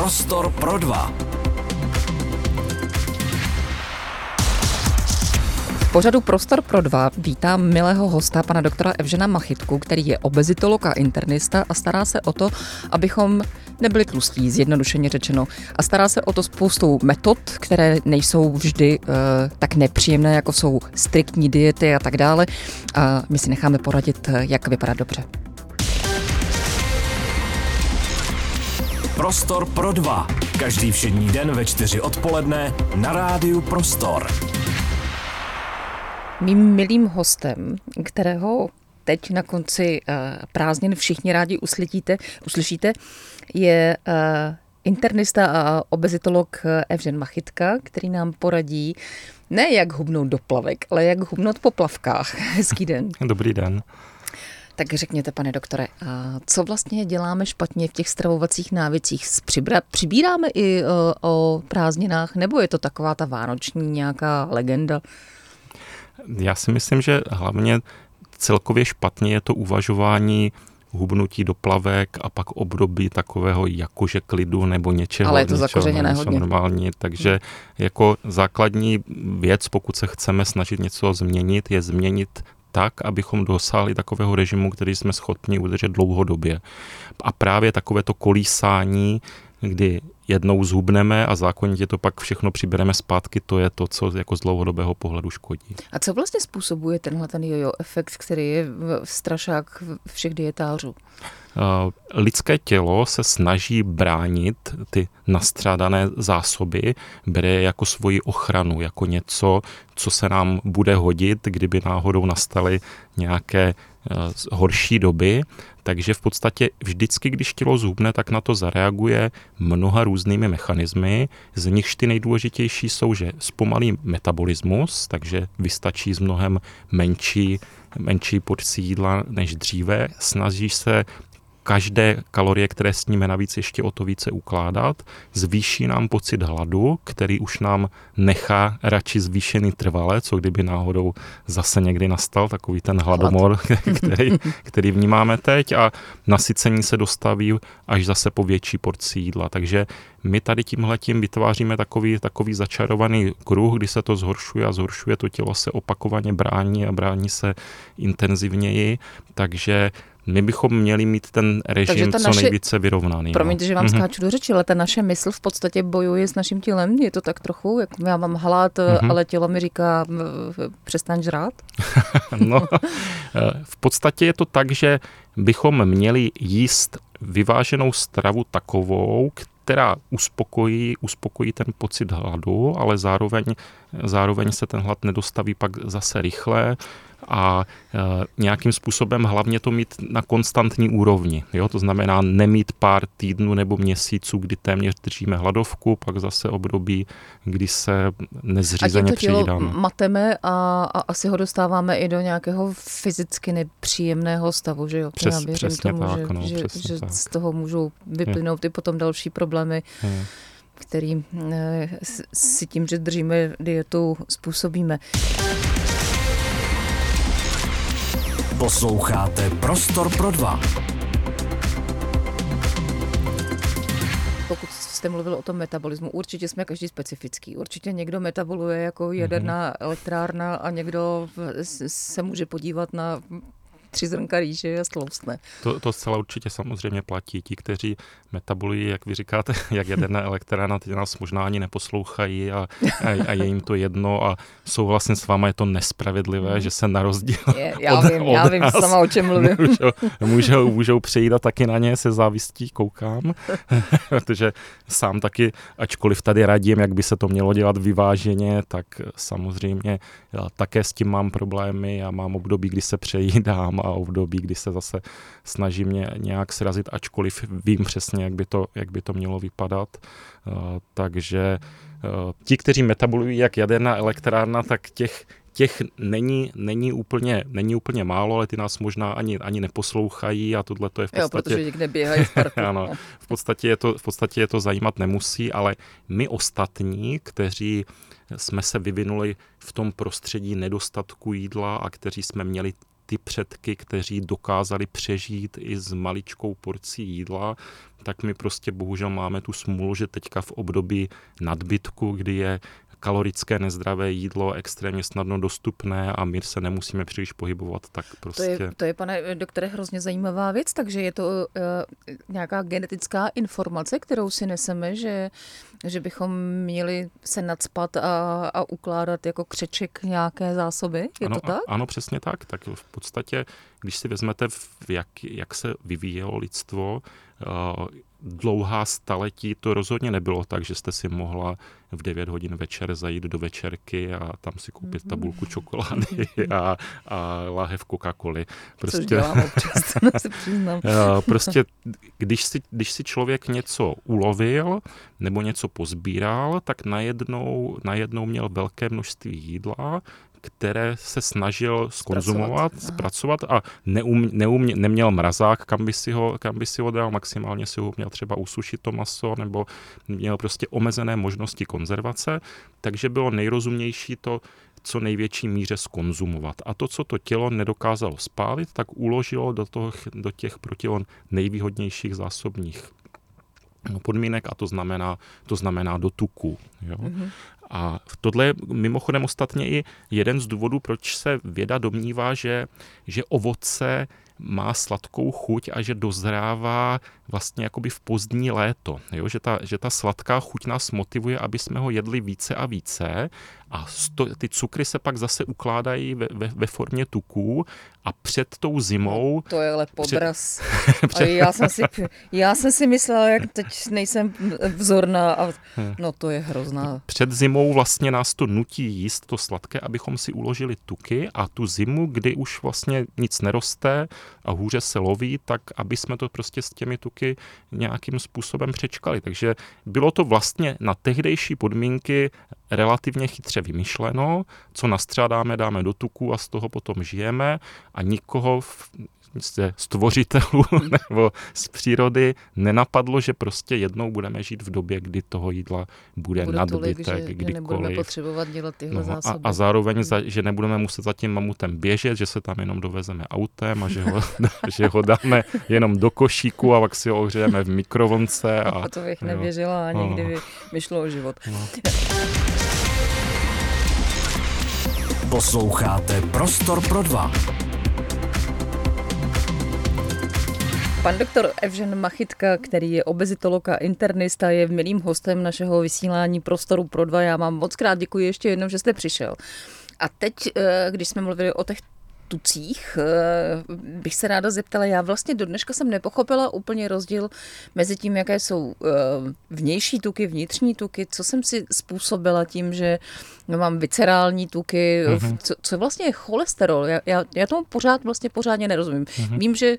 Prostor pro dva. V pořadu Prostor pro dva vítám milého hosta, pana doktora Evžena Machitku, který je obezitolog a internista a stará se o to, abychom nebyli tlustí, zjednodušeně řečeno. A stará se o to spoustou metod, které nejsou vždy tak nepříjemné, jako jsou striktní diety a tak dále. A my si necháme poradit, jak vypadat dobře. Prostor pro dva. Každý všední den ve 4 odpoledne na rádiu Prostor. Mým milým hostem, kterého teď na konci prázdnin všichni rádi uslyšíte, je internista a obezitolog Evžen Machitka, který nám poradí ne jak hubnout do plavek, ale jak hubnout po plavkách. Hezký den. Dobrý den. Tak řekněte, pane doktore, co vlastně děláme špatně v těch stravovacích návycích? Přibíráme i o prázdninách, nebo je to taková ta vánoční nějaká legenda? Já si myslím, že hlavně celkově špatně je to uvažování hubnutí do plavek a pak období takového jakože klidu nebo něčeho. Ale je to zakořeněné hodně. Normální, takže jako základní věc, pokud se chceme snažit něco změnit, je změnit tak, abychom dosáhli takového režimu, který jsme schopni udržet dlouhodobě. A právě takovéto kolísání, kdy jednou zhubneme a zákonitě to pak všechno přibereme zpátky, to je to, co jako z dlouhodobého pohledu škodí. A co vlastně způsobuje tenhle ten jojo efekt, který je strašák všech dietářů? Lidské tělo se snaží bránit ty nastřádané zásoby, bere je jako svoji ochranu, jako něco, co se nám bude hodit, kdyby náhodou nastaly nějaké horší doby. Takže v podstatě vždycky, když tělo zhubne, tak na to zareaguje mnoha různými mechanismy. Z nichž ty nejdůležitější jsou, že zpomalí metabolismus, takže vystačí z mnohem menší porci jídla než dříve. Snaží se každé kalorie, které sníme, navíc ještě o to více ukládat, zvýší nám pocit hladu, který už nám nechá radši zvýšený trvale, co kdyby náhodou zase někdy nastal takový ten hladomor, který vnímáme teď, a nasycení se dostaví až zase po větší porci jídla. Takže my tady tímhletím vytváříme takový začarovaný kruh, kdy se to zhoršuje a zhoršuje, to tělo se opakovaně brání a brání se intenzivněji, takže my bychom měli mít ten režim co nejvíce vyrovnaný. Promiňte, že vám skáču do řeči, ale ta naše mysl v podstatě bojuje s naším tělem. Je to tak trochu, jak já mám hlad, ale tělo mi říká, přestaň žrát? No, v podstatě je to tak, že bychom měli jíst vyváženou stravu takovou, která uspokojí ten pocit hladu, ale zároveň se ten hlad nedostaví pak zase rychle a nějakým způsobem hlavně to mít na konstantní úrovni. Jo? To znamená nemít pár týdnů nebo měsíců, kdy téměř držíme hladovku, pak zase období, kdy se nezřízeně přejídáme. A to tělo mateme a asi ho dostáváme i do nějakého fyzicky nepříjemného stavu, že jo? Přesně tomu, tak. Že z toho můžou vyplynout i potom další problémy, který si tím, že držíme dietu, způsobíme. Posloucháte Prostor pro dva. Pokud jste mluvil o tom metabolismu, určitě jsme každý specifický. Určitě někdo metaboluje jako jaderná elektrárna a někdo se může podívat na 3 zrnka rýže a stloustne. To zcela určitě samozřejmě platí. Ti, kteří metabolují, jak vy říkáte, jak jaderná elektrárna, ty nás možná ani neposlouchají a je jim to jedno a souhlasím s váma, je to nespravedlivé, že se na rozdíl já vím sama, o čem mluvím. Můžou přejít a taky na ně se závistí koukám, protože sám taky, ačkoliv tady radím, jak by se to mělo dělat vyváženě, tak samozřejmě já také s tím mám problémy a mám období, kdy se přejídám a období, kdy se zase snažím nějak srazit, ačkoliv vím přesně, jak by to mělo vypadat. Takže ti, kteří metabolují jak jaderná elektrárna, tak těch není úplně málo, ale ty nás možná ani neposlouchají a tohle to je v podstatě... Jo, protože někde běhají v parku. Ano, v podstatě je to zajímat nemusí, ale my ostatní, kteří jsme se vyvinuli v tom prostředí nedostatku jídla a kteří jsme měli ty předky, kteří dokázali přežít i s maličkou porcí jídla, tak my prostě bohužel máme tu smůlu, že teďka v období nadbytku, kdy je kalorické nezdravé jídlo extrémně snadno dostupné a my se nemusíme příliš pohybovat, tak prostě... To je, pane doktore, hrozně zajímavá věc, takže je to nějaká genetická informace, kterou si neseme, že bychom měli se nacpat a ukládat jako křeček nějaké zásoby, je to tak? Ano, přesně tak. Tak v podstatě, když si vezmete, jak se vyvíjelo lidstvo, dlouhá staletí to rozhodně nebylo tak, že jste si mohla v 9 hodin večer zajít do večerky a tam si koupit tabulku čokolády a láhev Coca-Coly. Prostě, což dělám občas, se přiznám. Prostě, když si člověk něco ulovil nebo něco pozbíral, tak najednou měl velké množství jídla, které se snažil zkonzumovat, zpracovat a neměl mrazák, kam by si ho dal, maximálně si ho měl třeba usušit to maso, nebo měl prostě omezené možnosti konzervace, takže bylo nejrozumnější to co největší míře zkonzumovat. A to, co to tělo nedokázalo spálit, tak uložilo do těch pro tělo nejvýhodnějších zásobních podmínek a to znamená do tuku. Jo? Mm-hmm. A tohle je mimochodem ostatně i jeden z důvodů, proč se věda domnívá, že ovoce má sladkou chuť a že dozrává vlastně jakoby v pozdní léto. Jo? Že ta sladká chuť nás motivuje, aby jsme ho jedli více a více a ty cukry se pak zase ukládají ve formě tuků a před tou zimou... To je ale podraz. Já jsem si myslela, jak teď nejsem vzorná a no to je hrozná. Před zimou vlastně nás to nutí jíst to sladké, abychom si uložili tuky a tu zimu, kdy už vlastně nic neroste a hůře se loví, tak aby jsme to prostě s těmi tuky nějakým způsobem přečkali. Takže bylo to vlastně na tehdejší podmínky relativně chytře vymyšleno, co nastřádáme, dáme do tuku a z toho potom žijeme a nikoho ze stvořitelů nebo z přírody nenapadlo, že prostě jednou budeme žít v době, kdy toho jídla bude nadbytek, kdykoliv. Že nebudeme potřebovat dělat tyhle zásoby. A zároveň, že nebudeme muset za tím mamutem běžet, že se tam jenom dovezeme autem a že ho dáme jenom do košíku a pak si ho ohřejeme v mikrovlnce. A to bych neběžela ani kdyby mi šlo o život. Posloucháte Prostor pro dva. Pan doktor Evžen Machytka, který je obezitolog a internista, je milým hostem našeho vysílání Prostoru pro dva. Já vám moc krát děkuji ještě jednou, že jste přišel. A teď, když jsme mluvili o těch tucích, bych se ráda zeptala, já vlastně do dneška jsem nepochopila úplně rozdíl mezi tím, jaké jsou vnější tuky, vnitřní tuky, co jsem si způsobila tím, že mám viscerální tuky, co vlastně je cholesterol. Já tomu pořádně nerozumím. Vím, že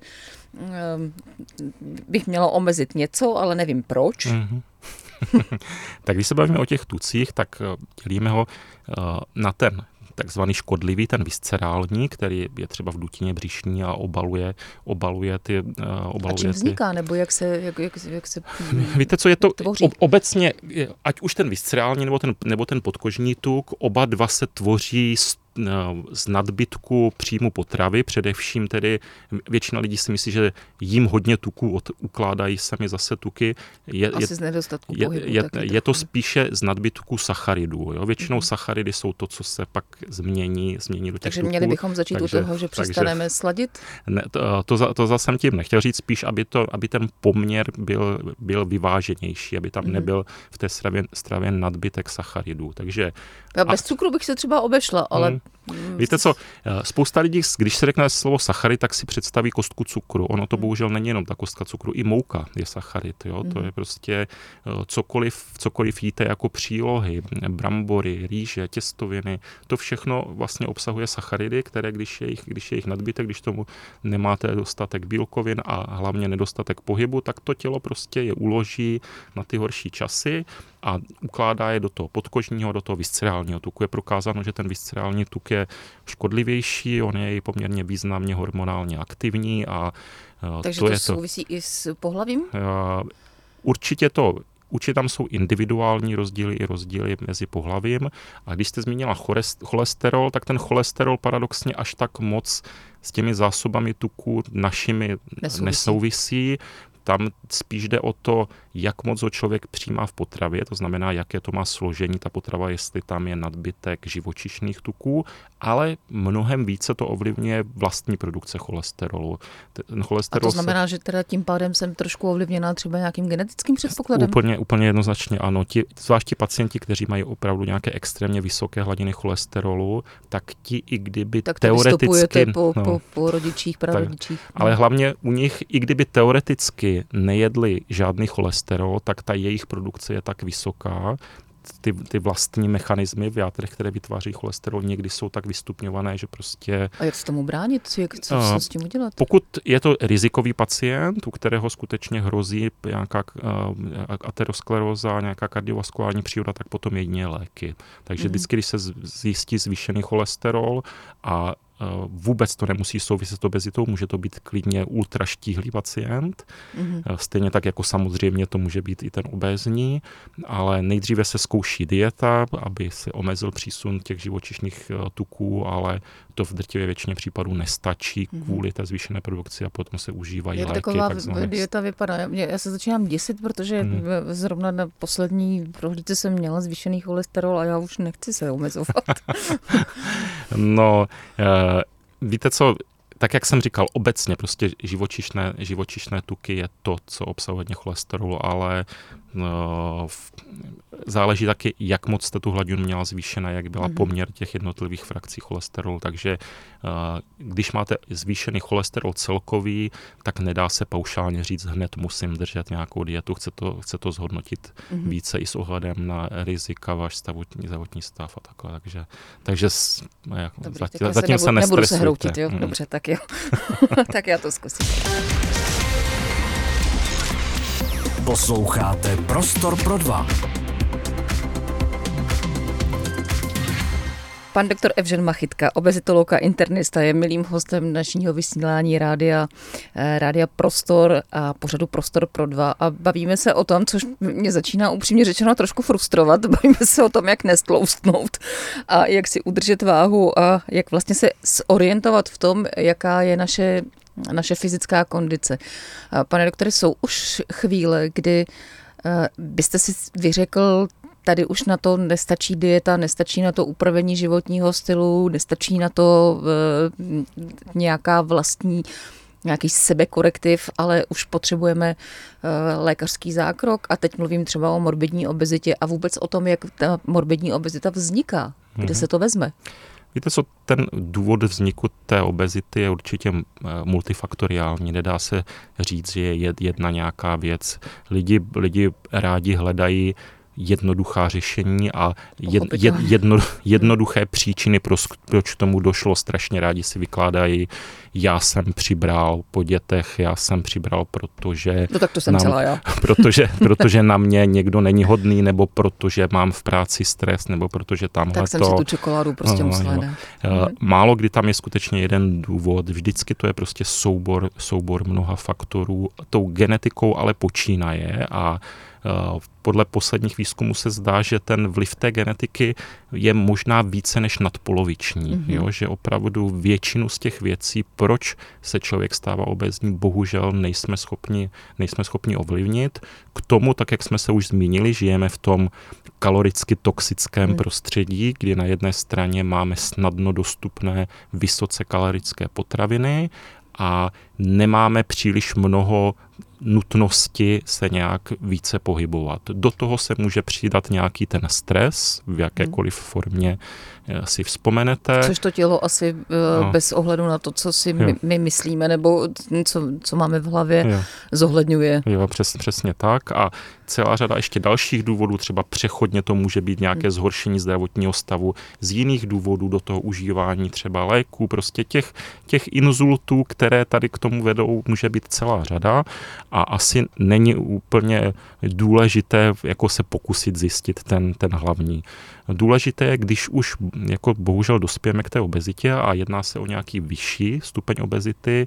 bych měla omezit něco, ale nevím proč. Tak když se bavíme o těch tucích, tak dělíme ho na ten takzvaný škodlivý, ten viscerální, který je třeba v dutině břišní a obaluje ty... A čím vzniká, nebo jak se Víte, co je to tvoří? Obecně, ať už ten viscerální nebo ten podkožní tuk, oba dva se tvoří z nadbytku příjmu potravy, především tedy většina lidí si myslí, že jím hodně tuků ukládají sami zase tuky. Asi z nedostatku pohybu. Je to spíše z nadbytku sacharidů. Jo? Většinou sacharidy jsou to, co se pak změní do těch tuků. Takže měli bychom začít u toho, že přestaneme sladit? Ne, to zase jsem tím nechtěl říct, spíš, aby ten poměr byl vyváženější, aby tam nebyl v té stravě nadbytek sacharidů. Takže bez cukru bych se třeba obešla, ale... Víte co, spousta lidí, když se řekne slovo sacharid, tak si představí kostku cukru. Ono to bohužel není jenom ta kostka cukru, i mouka je sacharid. Jo? To je prostě cokoliv jíte jako přílohy, brambory, rýže, těstoviny, to všechno vlastně obsahuje sacharidy, které když je jich nadbytek, když tomu nemáte dostatek bílkovin a hlavně nedostatek pohybu, tak to tělo prostě je uloží na ty horší časy a ukládá je do toho podkožního, do toho viscerálního tuku. Je prokázáno, že ten viscerální tuk je škodlivější, on je poměrně významně hormonálně aktivní. Takže to souvisí i s pohlavím? Určitě to určitě tam jsou individuální rozdíly i rozdíly mezi pohlavím. A když jste zmínila cholesterol, tak ten cholesterol paradoxně až tak moc s těmi zásobami tuku našimi nesouvisí. Tam spíš jde o to, jak moc ho člověk přijímá v potravě, to znamená, jaké to má složení ta potrava, jestli tam je nadbytek živočišných tuků, ale mnohem více to ovlivňuje vlastní produkce cholesterolu. A to znamená, že teda tím pádem jsem trošku ovlivněná třeba nějakým genetickým předpokladem? Úplně jednoznačně ano. Zvlášť pacienti, kteří mají opravdu nějaké extrémně vysoké hladiny cholesterolu, tak ti i kdyby tak teoreticky... po rodičích, prarodičích. Ale hlavně u nich, i kdyby teoreticky nejedli žádný cholesterol, tak ta jejich produkce je tak vysoká, ty vlastní mechanismy v játrech, které vytváří cholesterol, někdy jsou tak vystupňované, že prostě... A jak se tomu bránit? Co s tím udělat? Pokud je to rizikový pacient, u kterého skutečně hrozí nějaká ateroskleróza, nějaká kardiovaskulární příhoda, tak potom jedině léky. Takže vždycky, když se zjistí zvýšený cholesterol a vůbec to nemusí souviset s obezitou, může to být klidně ultraštíhlý pacient. Stejně tak jako samozřejmě to může být i ten obézní, ale nejdříve se zkouší dieta, aby se omezil přísun těch živočišných tuků, ale to v drtivé většině případů nestačí kvůli té zvýšené produkci a potom se užívají léky. Jak taková dieta vypadá? Já se začínám děsit, protože zrovna na poslední prohlídce jsem měla zvýšený cholesterol a já už nechci se omezovat. No, víte co, tak jak jsem říkal, obecně prostě živočišné tuky je to, co obsahuje hodně cholesterolu, ale záleží taky, jak moc jste tu hladinu měla zvýšená, jak byla poměr těch jednotlivých frakcí cholesterolu, takže když máte zvýšený cholesterol celkový, tak nedá se paušálně říct, hned musím držet nějakou dietu, chce to zhodnotit více i s ohledem na rizika, váš zdravotní stav a takhle, takže zatím se nestresujte. Nebudu se hroutit, jo? Dobře, tak jo. Tak já to zkusím. Posloucháte Prostor pro dva. Pan doktor Evžen Machytka, obezitolog a internista, je milým hostem dnešního vysílání rádia Prostor a pořadu Prostor pro dva. A bavíme se o tom, což mě začíná upřímně řečeno trošku frustrovat, bavíme se o tom, jak nestloustnout a jak si udržet váhu a jak vlastně se zorientovat v tom, jaká je naše fyzická kondice. Pane doktore, jsou už chvíle, kdy byste si vyřekl, tady už na to nestačí dieta, nestačí na to upravení životního stylu, nestačí na to nějaký sebekorektiv, ale už potřebujeme lékařský zákrok a teď mluvím třeba o morbidní obezitě a vůbec o tom, jak ta morbidní obezita vzniká, kde se to vezme. Víte co, ten důvod vzniku té obezity je určitě multifaktoriální. Nedá se říct, že je jedna nějaká věc. Lidi rádi hledají jednoduchá řešení a jednoduché příčiny, proč k tomu došlo. Strašně rádi si vykládají, já jsem přibral po dětech, protože... No tak to jsem celá já. protože na mě někdo není hodný, nebo protože mám v práci stres, nebo protože tamhle to... Tak jsem si tu čokoládu prostě musela dát. Málo kdy tam je skutečně jeden důvod. Vždycky to je prostě soubor mnoha faktorů. Tou genetikou ale počínaje a podle posledních výzkumů se zdá, že ten vliv té genetiky je možná více než nadpoloviční. Jo? Že opravdu většinu z těch věcí, proč se člověk stává obézní, bohužel nejsme schopni ovlivnit. K tomu, tak jak jsme se už zmínili, žijeme v tom kaloricky toxickém prostředí, kdy na jedné straně máme snadno dostupné vysoce kalorické potraviny a nemáme příliš mnoho nutnosti se nějak více pohybovat. Do toho se může přidat nějaký ten stres, v jakékoliv formě si vzpomenete. Což to tělo asi bez ohledu na to, co si my myslíme, nebo co máme v hlavě, zohledňuje. Jo, přesně tak. A celá řada ještě dalších důvodů, třeba přechodně to může být nějaké zhoršení zdravotního stavu, z jiných důvodů do toho užívání třeba léků, prostě těch inzultů, které tady k tomu vedou, může být celá řada a asi není úplně důležité jako se pokusit zjistit ten hlavní. Důležité je, když už jako bohužel dospějeme k té obezitě a jedná se o nějaký vyšší stupeň obezity,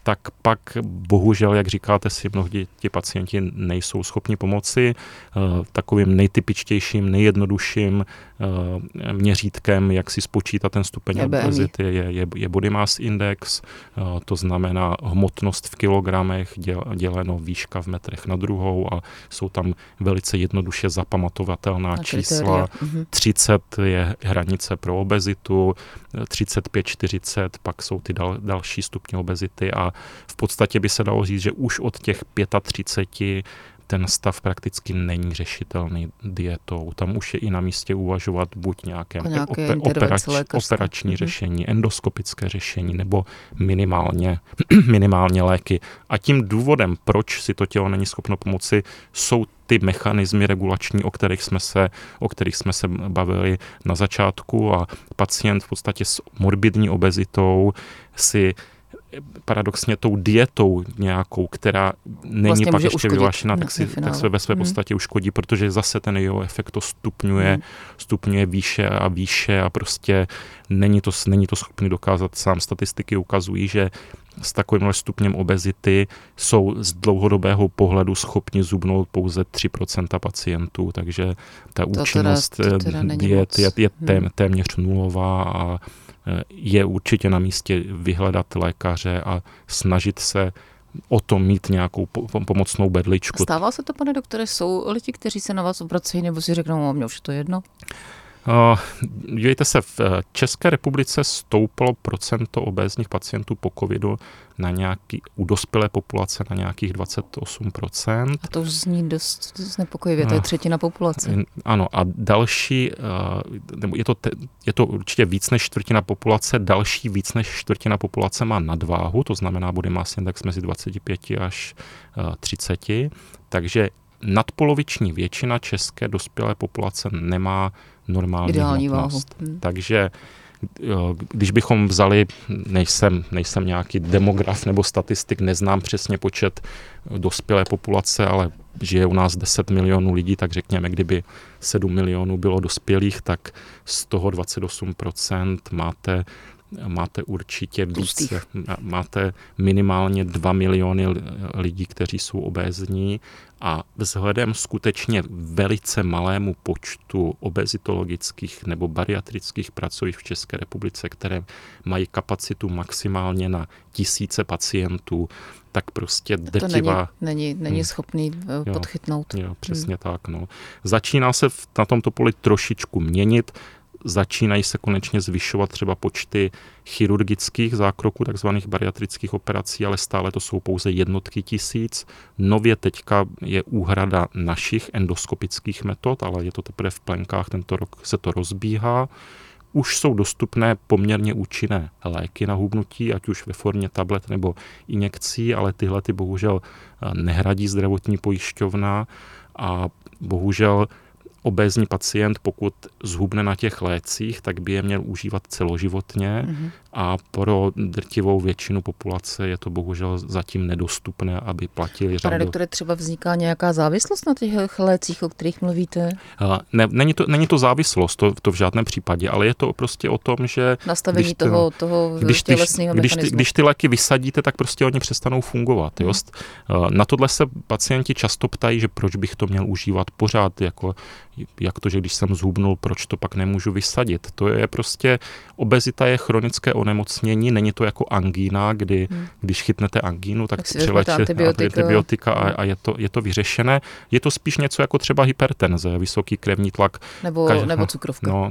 tak pak bohužel, jak říkáte si, mnohdy ti pacienti nejsou schopni pomoci. Takovým nejtypičtějším, nejjednodušším měřítkem, jak si spočítat ten stupeň obezity, je body mass index, to znamená hmotnost v kilogramech děleno výška v metrech na druhou a jsou tam velice jednoduše zapamatovatelná čísla. 30 je hranice pro obezitu, 35-40, pak jsou ty další stupně obezity a v podstatě by se dalo říct, že už od těch 35 ten stav prakticky není řešitelný dietou. Tam už je i na místě uvažovat buď nějaké operační řešení, endoskopické řešení nebo minimálně léky. A tím důvodem, proč si to tělo není schopno pomoci, jsou ty mechanismy regulační, o kterých jsme se bavili na začátku a pacient v podstatě s morbidní obezitou si paradoxně tou dietou nějakou, která není vlastně pak ještě vyhlášená, tak se ve své podstatě uškodí, protože zase ten jeho efekt to stupňuje výše a výše a prostě není to schopný dokázat sám. Statistiky ukazují, že s takovým stupněm obezity jsou z dlouhodobého pohledu schopni zubnout pouze 3% pacientů, takže ta účinnost diet je téměř nulová a je určitě na místě vyhledat lékaře a snažit se o tom mít nějakou pomocnou bedličku. Stává se to, pane doktore, jsou lidi, kteří se na vás obracejí nebo si řeknou, mě už je to jedno? Dívejte se, v České republice stouplo procento obézních pacientů po covidu u dospělé populace na nějakých 28%. A to už zní dost znepokojivě, to je třetina populace. Ano, a další, je to určitě víc než čtvrtina populace, další víc než čtvrtina populace má nadváhu, to znamená body mass index mezi 25 až 30, takže nadpoloviční většina české dospělé populace nemá normální hmotnost. Takže když bychom vzali, nejsem nějaký demograf nebo statistik, neznám přesně počet dospělé populace, ale žije u nás 10 milionů lidí, tak řekněme, kdyby 7 milionů bylo dospělých, tak z toho 28% máte určitě více, máte minimálně 2 miliony lidí, kteří jsou obézní a vzhledem skutečně velice malému počtu obezitologických nebo bariatrických pracovišť v České republice, které mají kapacitu maximálně na 1000 pacientů, tak prostě drtivá... Není schopný podchytnout. Jo, přesně tak. No. Začíná se na tomto poli trošičku měnit, začínají se konečně zvyšovat třeba počty chirurgických zákroků, takzvaných bariatrických operací, ale stále to jsou pouze jednotky tisíc. Nově teďka je úhrada našich endoskopických metod, ale je to teprve v plenkách, tento rok se to rozbíhá. Už jsou dostupné poměrně účinné léky na hubnutí, ať už ve formě tablet nebo injekcí, ale tyhle bohužel nehradí zdravotní pojišťovna a bohužel obézní pacient, pokud zhubne na těch lécích, tak by je měl užívat celoživotně a pro drtivou většinu populace je to bohužel zatím nedostupné, aby platili řadu. Pane doktore, třeba vzniká nějaká závislost na těch lécích, o kterých mluvíte? Není to závislost, to v žádném případě, ale je to prostě o tom, že nastavení toho tělesného mechanismu. Když ty léky vysadíte, tak prostě oni přestanou fungovat. Na tohle se pacienti často ptají, že proč bych to měl užívat pořád, jak to, že když jsem zhubnul, proč to pak nemůžu vysadit. To je prostě, obezita je chronické onemocnění, není to jako angína, když chytnete angínu, tak si přiléčíte antibiotika a je to vyřešené. Je to spíš něco jako třeba hypertenze, vysoký krevní tlak. Nebo cukrovka.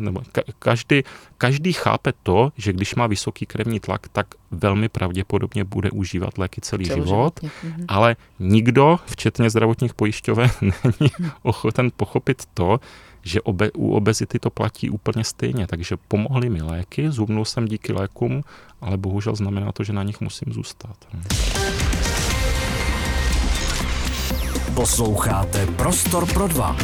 Každý chápe to, že když má vysoký krevní tlak, tak velmi pravděpodobně bude užívat léky celý život, ale nikdo, včetně zdravotních pojišťoven, není ochoten pochopit to, že u obezity to platí úplně stejně. Takže pomohly mi léky, zhubnul jsem díky lékům, ale bohužel znamená to, že na nich musím zůstat. Posloucháte Prostor pro dva.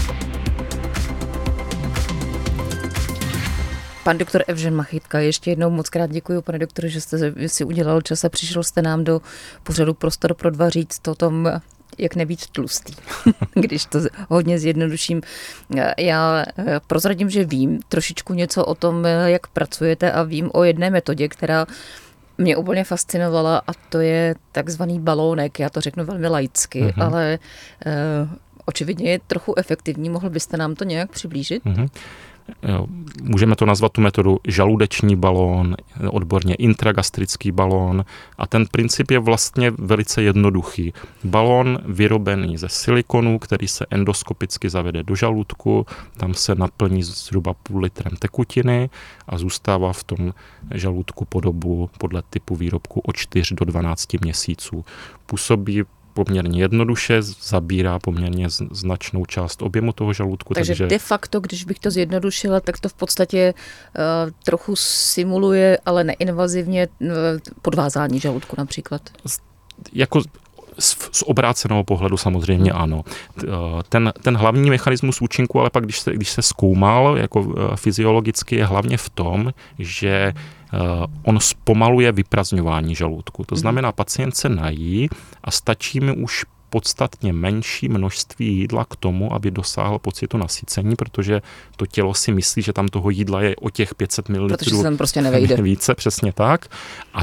Pan doktor Evžen Machytka, ještě jednou moc krát děkuji, pane doktore, že jste si udělal čas a přišel jste nám do pořadu Prostor pro dva říct o tom, jak nebýt tlustý, když to hodně zjednoduším. Já prozradím, že vím trošičku něco o tom, jak pracujete a vím o jedné metodě, která mě úplně fascinovala a to je takzvaný balónek, já to řeknu velmi laicky, ale očividně je trochu efektivní. Mohl byste nám to nějak přiblížit? Můžeme to nazvat tu metodu žaludeční balón, odborně intragastrický balón a ten princip je vlastně velice jednoduchý. Balón vyrobený ze silikonu, který se endoskopicky zavede do žaludku, tam se naplní zhruba půl litrem tekutiny a zůstává v tom žaludku po dobu podle typu výrobku od 4 do 12 měsíců. Působí poměrně jednoduše, zabírá poměrně značnou část objemu toho žaludku. Takže de facto, když bych to zjednodušila, tak to v podstatě trochu simuluje, ale neinvazivně podvázání žaludku například. Jako z obráceného pohledu samozřejmě ano. Ten hlavní mechanismus účinku, ale pak když se zkoumal jako fyziologicky, je hlavně v tom, že on zpomaluje vyprazňování žaludku. To znamená, pacient se nají a stačí mi už podstatně menší množství jídla k tomu, aby dosáhl pocitu nasycení, protože to tělo si myslí, že tam toho jídla je o těch 500 ml. Protože se tam prostě nevejde. Více, přesně tak. A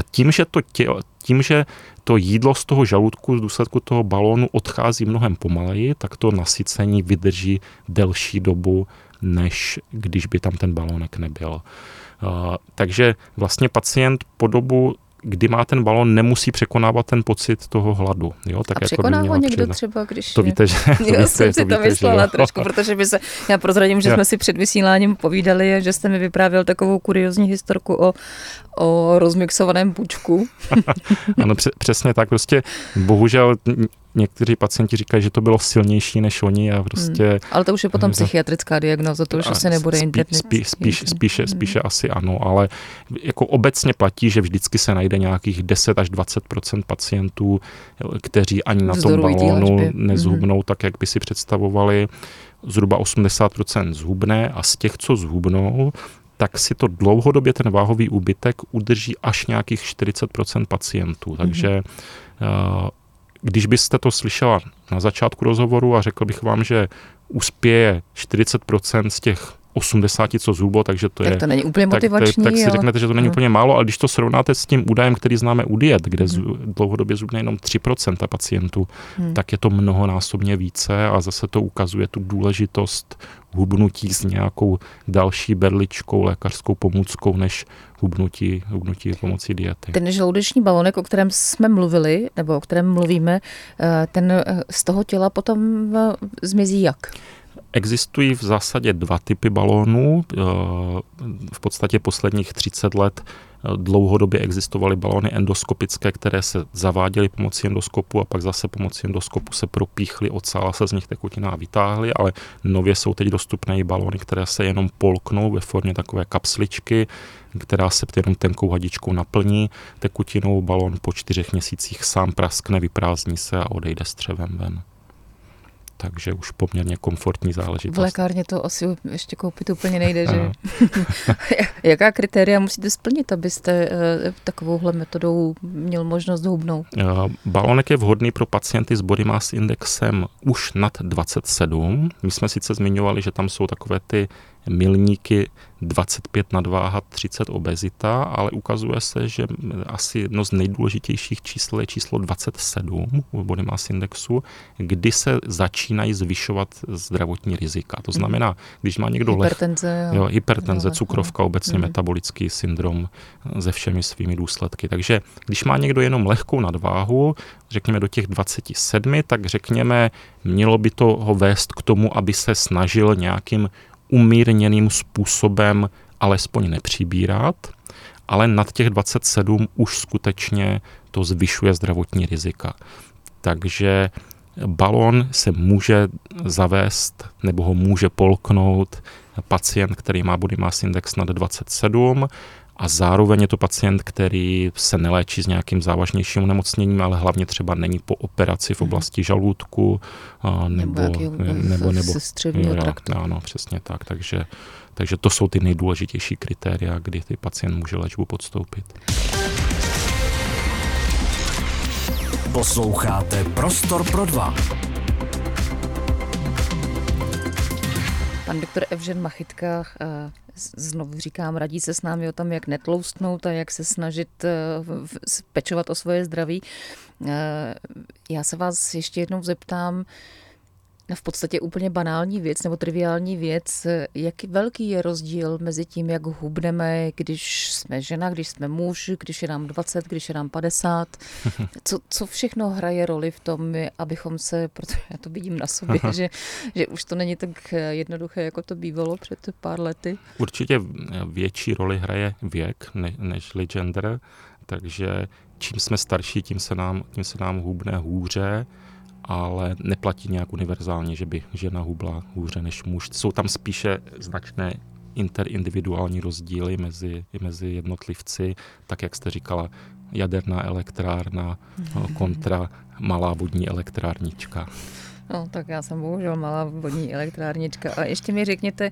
tím, že to jídlo z toho žaludku z důsledku toho balónu odchází mnohem pomaleji, tak to nasycení vydrží delší dobu, než když by tam ten balónek nebyl. Takže vlastně pacient po dobu, kdy má ten balón, nemusí překonávat ten pocit toho hladu. Jo? Tak a jako překonává někdo třeba, když... To víte, že... Já jsem si to myslela trošku, protože já prozradím, že jsme si před vysíláním povídali a že jste mi vyprávěl takovou kuriózní historku o rozmixovaném pučku. Ano, přesně tak. Prostě bohužel někteří pacienti říkají, že to bylo silnější než oni a prostě... Ale to už je potom psychiatrická diagnóza, to už asi nebude internet. Spíše asi ano, ale jako obecně platí, že vždycky se najde nějakých 10 až 20% pacientů, kteří ani na tom balónu nezhubnou tak, jak by si představovali. Zhruba 80% zhubne a z těch, co zhubnou, tak si to dlouhodobě ten váhový úbytek udrží až nějakých 40% pacientů. Takže když byste to slyšela na začátku rozhovoru a řekl bych vám, že uspěje 40% z těch 80, co zhublo, takže to tak je... to není úplně motivační. Tak si řeknete, že to není úplně málo, ale když to srovnáte s tím údajem, který známe u diet, kde dlouhodobě zhubne jenom 3% pacientů, tak je to mnohonásobně více a zase to ukazuje tu důležitost hubnutí s nějakou další berličkou, lékařskou pomůckou, než hubnutí pomocí diety. Ten žaludeční balónek, o kterém jsme mluvili, nebo o kterém mluvíme, ten z toho těla potom zmizí jak? Existují v zásadě dva typy balónů. V podstatě posledních 30 let dlouhodobě existovaly balóny endoskopické, které se zaváděly pomocí endoskopu a pak zase pomocí endoskopu se propíchly, odsála se z nich tekutina a vytáhly, ale nově jsou teď dostupné i balóny, které se jenom polknou ve formě takové kapsličky, která se jenom tenkou hadičkou naplní tekutinou. Balón po 4 měsících sám praskne, vyprázdní se a odejde s střevem ven. Takže už poměrně komfortní záležitost. V lékárně to asi ještě koupit úplně nejde, že? Jaká kritéria musíte splnit, abyste takovouhle metodou měl možnost hubnout? Balónek je vhodný pro pacienty s body mass indexem už nad 27. My jsme sice zmiňovali, že tam jsou takové ty milníky 25 nadváha, 30 obezita, ale ukazuje se, že asi jedno z nejdůležitějších čísel je číslo 27 u body mass indexu, kdy se začínají zvyšovat zdravotní rizika. To znamená, když má někdo hypertenze, cukrovka, obecně metabolický syndrom se všemi svými důsledky. Takže když má někdo jenom lehkou nadváhu, řekněme do těch 27, tak řekněme, mělo by to ho vést k tomu, aby se snažil nějakým umírněným způsobem alespoň nepřibírat, ale nad těch 27 už skutečně to zvyšuje zdravotní rizika. Takže balón se může zavést nebo ho může polknout pacient, který má body mass index nad 27 a zároveň je to pacient, který se neléčí s nějakým závažnějším onemocněním, ale hlavně třeba není po operaci v oblasti žaludku nebo střevního traktu. Ano, přesně tak. Takže to jsou ty nejdůležitější kritéria, kdy ty pacient může léčbu podstoupit. Posloucháte Prostor pro dva. Pan Pan doktor Evžen Machytka, znovu říkám, radí se s námi o tom, jak netloustnout a jak se snažit pečovat o svoje zdraví. Já se vás ještě jednou zeptám na v podstatě úplně banální věc nebo triviální věc. Jak velký je rozdíl mezi tím, jak hubneme, když jsme žena, když jsme muž, když je nám 20, když je nám 50? Co všechno hraje roli v tom, abychom se, protože já to vidím na sobě, že už to není tak jednoduché, jako to bývalo před pár lety? Určitě větší roli hraje věk nežli gender, takže čím jsme starší, tím se nám hubne hůře, ale neplatí nějak univerzálně, že by žena hubla hůře než muž. Jsou tam spíše značné interindividuální rozdíly mezi jednotlivci, tak jak jste říkala, jaderná elektrárna kontra malá vodní elektrárnička. No, tak já jsem bohužel malá vodní elektrárnička. A ještě mi řekněte,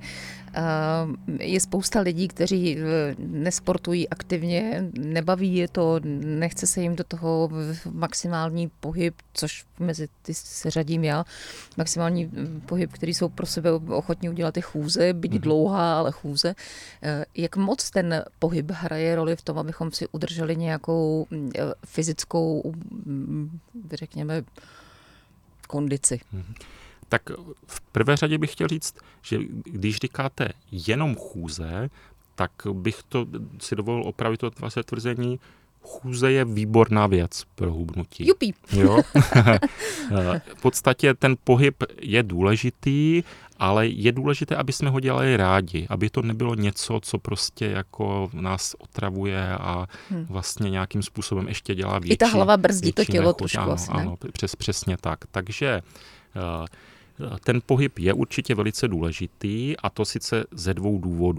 je spousta lidí, kteří nesportují aktivně, nebaví je to, nechce se jim do toho maximální pohyb, což mezi ty se řadím já, maximální pohyb, který jsou pro sebe ochotní udělat i chůze, byť dlouhá, ale chůze. Jak moc ten pohyb hraje roli v tom, abychom si udrželi nějakou fyzickou, řekněme, kondici? Tak v prvé řadě bych chtěl říct, že když říkáte jenom chůze, tak bych to si dovolil opravit to vaše tvrzení. Chůze je výborná věc pro hubnutí. Jupí. Jo? V podstatě ten pohyb je důležitý, ale je důležité, aby jsme ho dělali rádi, aby to nebylo něco, co prostě jako nás otravuje a vlastně nějakým způsobem ještě dělá větší. I ta hlava brzdí to tělo nechuť. trošku. Ano, přesně tak. Takže ten pohyb je určitě velice důležitý, a to sice ze 2 důvodů.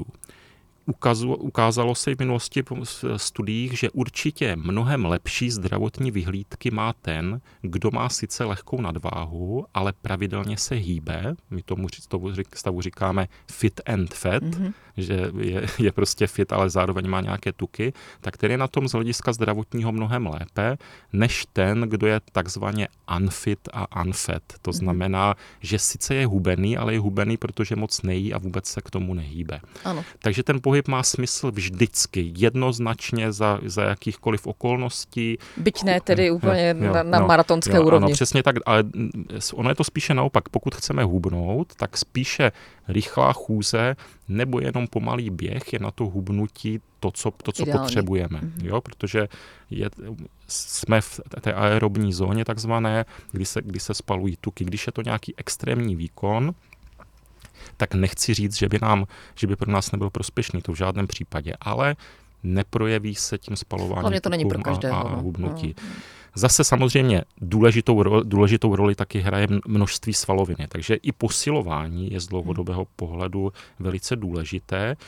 Ukázalo se v minulosti v studiích, že určitě mnohem lepší zdravotní vyhlídky má ten, kdo má sice lehkou nadváhu, ale pravidelně se hýbe. My tomu stavu říkáme fit and fat, že je prostě fit, ale zároveň má nějaké tuky, tak ten je na tom z hlediska zdravotního mnohem lépe, než ten, kdo je takzvaně unfit a unfat. To znamená, že sice je hubený, ale je hubený, protože moc nejí a vůbec se k tomu nehýbe. Ano. Takže ten pohyb má smysl vždycky, jednoznačně za jakýchkoliv okolností. Byť ne tedy úplně na maratonské úrovni. Ano, přesně tak, ale ono je to spíše naopak. Pokud chceme hubnout, tak spíše rychlá chůze nebo jenom pomalý běh je na to hubnutí to, co potřebujeme. Jo? Protože jsme v té aerobní zóně takzvané, kdy se spalují tuky. Když je to nějaký extrémní výkon, tak nechci říct, že by pro nás nebyl prospěšný, to v žádném případě, ale neprojeví se tím spalováním tuků a hubnutí. Zase samozřejmě důležitou roli taky hraje množství svaloviny, takže i posilování je z dlouhodobého pohledu velice důležité.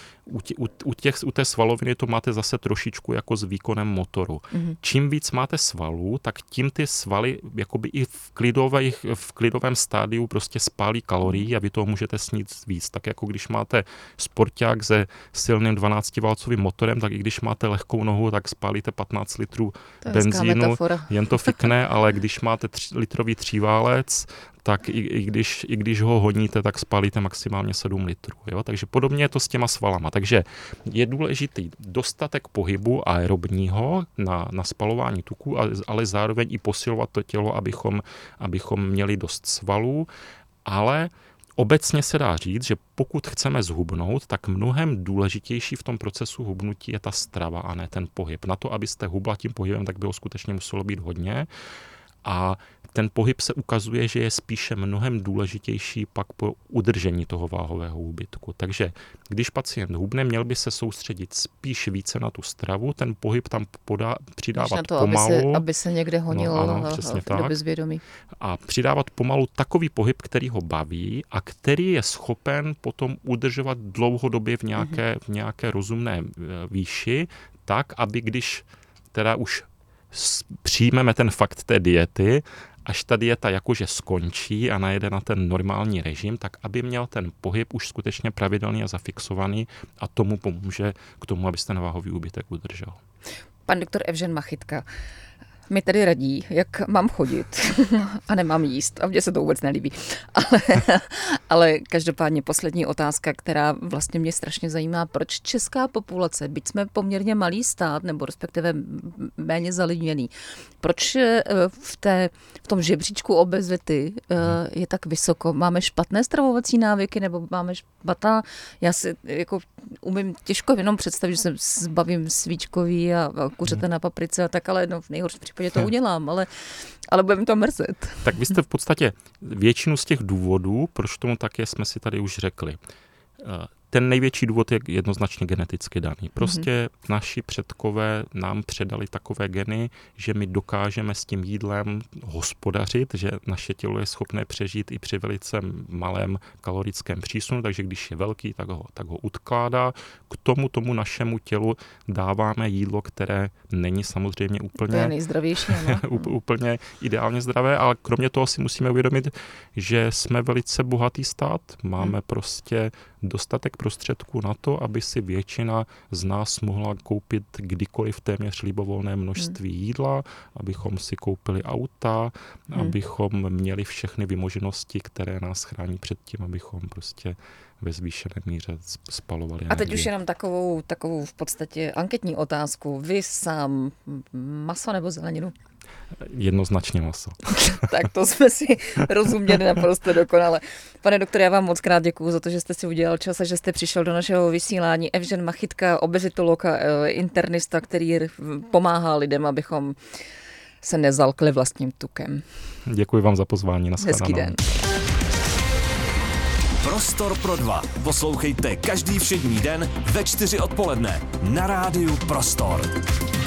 U té svaloviny to máte zase trošičku jako s výkonem motoru. Čím víc máte svalů, tak tím ty svaly jakoby i v klidovém stádiu prostě spálí kalorií a vy toho můžete snít víc. Tak jako když máte sporták se silným 12-válcovým motorem, tak i když máte lehkou nohu, tak spálíte 15 litrů benzínu. Jen to fikne, ale když máte 3-litrový tříválec, tak i když ho honíte, tak spálíte maximálně 7 litrů. Jo? Takže podobně je to s těma svalama. Takže je důležitý dostatek pohybu aerobního na spalování tuků, ale zároveň i posilovat to tělo, abychom měli dost svalů, ale obecně se dá říct, že pokud chceme zhubnout, tak mnohem důležitější v tom procesu hubnutí je ta strava a ne ten pohyb. Na to, abyste hubla tím pohybem, tak bylo skutečně muselo být hodně. A ten pohyb se ukazuje, že je spíše mnohem důležitější pak po udržení toho váhového úbytku. Takže když pacient hubne, měl by se soustředit spíš více na tu stravu, ten pohyb tam přidávat na to, pomalu. Aby se někde honil v době zvědomí. A přidávat pomalu takový pohyb, který ho baví a který je schopen potom udržovat dlouhodobě v nějaké rozumné výši, tak, aby když teda už přijmeme ten fakt té diety, až ta dieta jakože skončí a najede na ten normální režim, tak aby měl ten pohyb už skutečně pravidelný a zafixovaný a tomu pomůže k tomu, abyste ten váhový úbytek udržel. Pan doktor Evžen Machytka, mi tady radí, jak mám chodit a nemám jíst a mně se to vůbec nelíbí. Ale každopádně poslední otázka, která vlastně mě strašně zajímá, proč česká populace, byť jsme poměrně malý stát, nebo respektive méně zalidněný, proč v tom žebříčku obezity je tak vysoko? Máme špatné stravovací návyky nebo máme špatná? Já si jako umím těžko jenom představit, že se zbavím svíčkový a kuřete na paprice a tak, ale no, v nejhorším případě to udělám, ale bude mi to mrzet. Tak vy jste v podstatě většinu z těch důvodů, proč tomu tak je, jsme si tady už řekli. Ten největší důvod je jednoznačně geneticky daný. Prostě naši předkové nám předali takové geny, že my dokážeme s tím jídlem hospodařit, že naše tělo je schopné přežít i při velice malém kalorickém přísunu, takže když je velký, tak ho odkládá. K tomu našemu tělu dáváme jídlo, které není samozřejmě úplně, to je nejzdravější, no. úplně ideálně zdravé, ale kromě toho si musíme uvědomit, že jsme velice bohatý stát, máme prostě dostatek prostředků na to, aby si většina z nás mohla koupit kdykoliv téměř libovolné množství jídla, abychom si koupili auta, abychom měli všechny vymoženosti, které nás chrání před tím, abychom prostě ve zvýšené míře spalovali energie. A teď už jenom takovou v podstatě anketní otázku. Vy sám maso nebo zeleninu? Jednoznačně maso. Tak to jsme si rozuměli naprosto dokonale. Pane doktore, já vám moc krát děkuju za to, že jste si udělal čas a že jste přišel do našeho vysílání. Evžen Machytka, obezitolog a internista, který pomáhá lidem, abychom se nezalkli vlastním tukem. Děkuji vám za pozvání. Hezký den. Prostor pro dva. Poslouchejte každý všední den ve 4 odpoledne na rádiu Prostor.